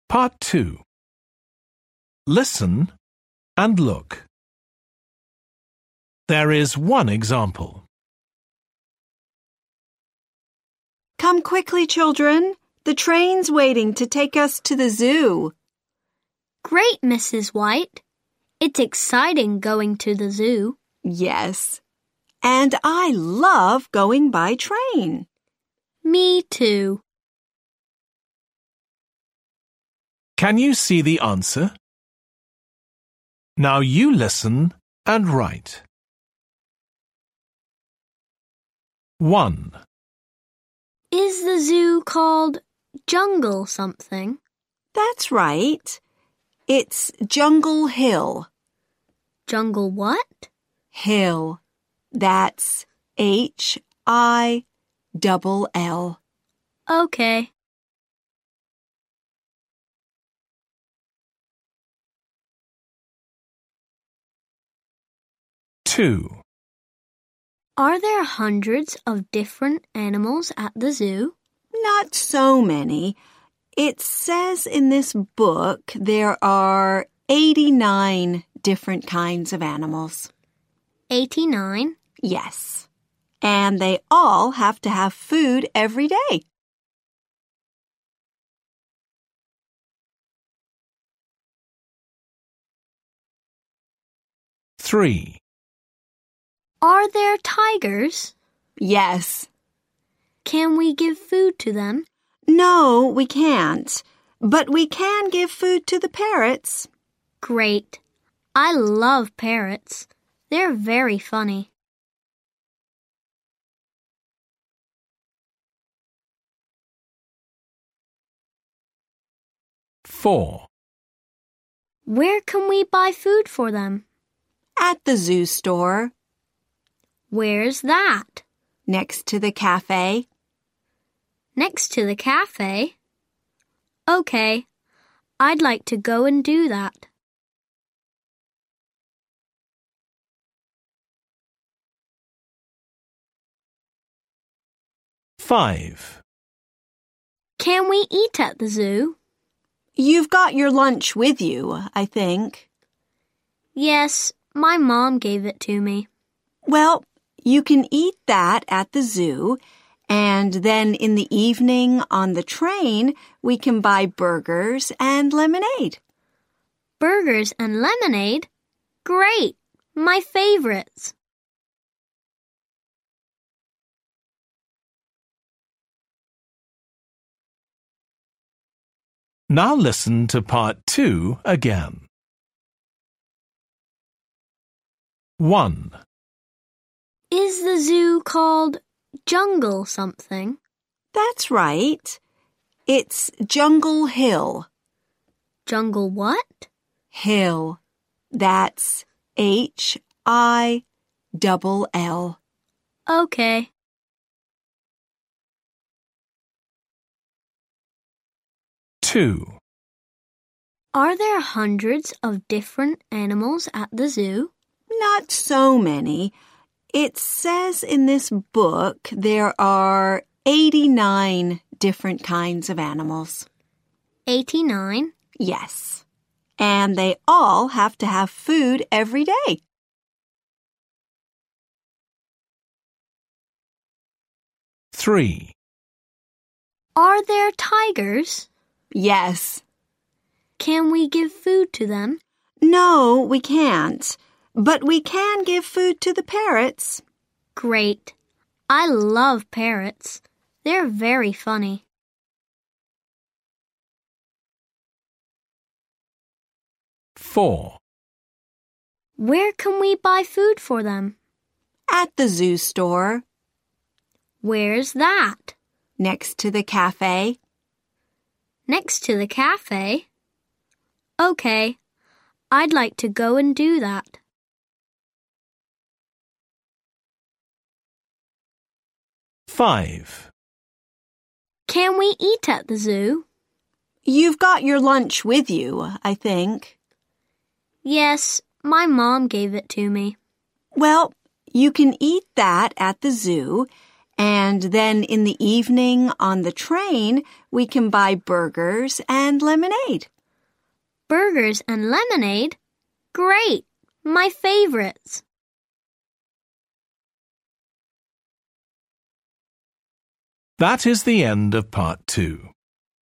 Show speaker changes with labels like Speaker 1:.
Speaker 1: Part 2. Listen and look. There is one example.
Speaker 2: Come quickly, children. The train's waiting to take us to the zoo.
Speaker 3: Great, Mrs. White. It's exciting going to the zoo.
Speaker 2: Yes. And I love going by train.
Speaker 3: Me too.
Speaker 1: Can you see the answer? Now you listen and write. 1.
Speaker 3: Is the zoo called Jungle something?
Speaker 2: That's right. It's Jungle Hill.
Speaker 3: Jungle what?
Speaker 2: Hill. That's Hill.
Speaker 3: Okay.
Speaker 1: 2.
Speaker 3: Are there hundreds of different animals at the zoo?
Speaker 2: Not so many. It says in this book there are 89 different kinds of animals.
Speaker 3: 89?
Speaker 2: Yes. And they all have to have food every day.
Speaker 1: Three.
Speaker 3: Are there tigers?
Speaker 2: Yes.
Speaker 3: Can we give food to them?
Speaker 2: No, we can't. But we can give food to the parrots.
Speaker 3: Great. I love parrots. They're very funny.
Speaker 1: 4.
Speaker 3: Where can we buy food for them?
Speaker 2: At the zoo store.
Speaker 3: Where's that?
Speaker 2: Next to the cafe.
Speaker 3: Next to the cafe? Okay. I'd like to go and do that.
Speaker 1: 5.
Speaker 3: Can we eat at the zoo?
Speaker 2: You've got your lunch with you, I think.
Speaker 3: Yes, my mom gave it to me.
Speaker 2: Well, you can eat that at the zoo, and then in the evening on the train, we can buy burgers and lemonade.
Speaker 3: Burgers and lemonade? Great! My favorites.
Speaker 1: Now listen to part 2 again. 1.
Speaker 3: Is the zoo called Jungle something?
Speaker 2: That's right. It's Jungle Hill.
Speaker 3: Jungle what?
Speaker 2: Hill. That's Hill.
Speaker 3: Okay.
Speaker 1: 2.
Speaker 3: Are there hundreds of different animals at the zoo?
Speaker 2: Not so many. It says in this book there are 89 different kinds of animals.
Speaker 3: 89?
Speaker 2: Yes. And they all have to have food every day.
Speaker 1: 3.
Speaker 3: Are there tigers?
Speaker 2: Yes.
Speaker 3: Can we give food to them?
Speaker 2: No, we can't. But we can give food to the parrots.
Speaker 3: Great. I love parrots. They're very funny.
Speaker 1: 4.
Speaker 3: Where can we buy food for them?
Speaker 2: At the zoo store.
Speaker 3: Where's that?
Speaker 2: Next to the cafe.
Speaker 3: Next to the cafe? Okay. I'd like to go and do that.
Speaker 1: 5.
Speaker 3: Can we eat at the zoo?
Speaker 2: You've got your lunch with you, I think.
Speaker 3: Yes, my mom gave it to me.
Speaker 2: Well, you can eat that at the zoo, And then in the evening on the train, we can buy burgers and lemonade.
Speaker 3: Burgers and lemonade? Great! My favorites.
Speaker 1: That is the end of part 2.